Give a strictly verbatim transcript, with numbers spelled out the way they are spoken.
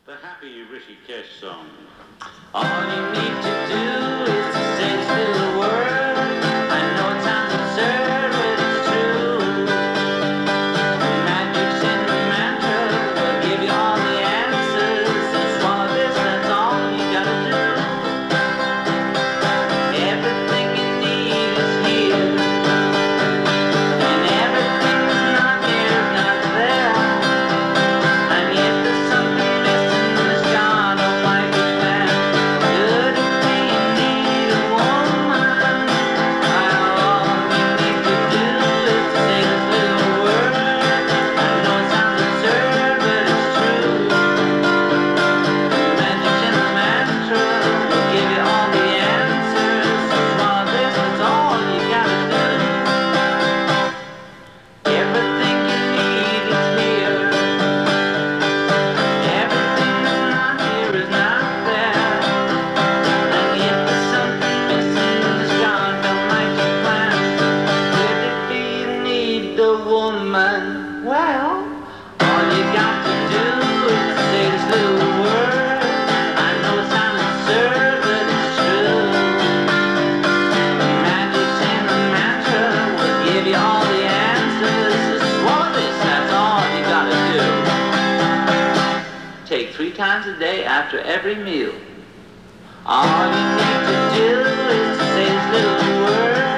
The happy Rishikesh song. All you need to do is to say this little word. I know it sounds absurd, but it's true. The magic's in the mantra will give you all the answers. So swallow this, that's all you gotta do. Everything you need is here, and everything that's not here is not there. And yet there's something missing that's gone, oh my big man. Good thing you need a woman. All you need to do is to say this little word. I know it sounds absurd, but it's true. The magic's in the mantra will give you all the answers. So swallow this, that's all you gotta do. Everything you need is here. Everything that's not here is not there. And yet there's something missing that's gone from magic plan. Could it be you need the woman? Well, all you got to do is say this little word. I know it sounds absurd, but it's true. The magic's in the mantra will give you all the answers. So swallow this, that's all you gotta do. Take three times a day after every meal. All you need to do is to say this little word.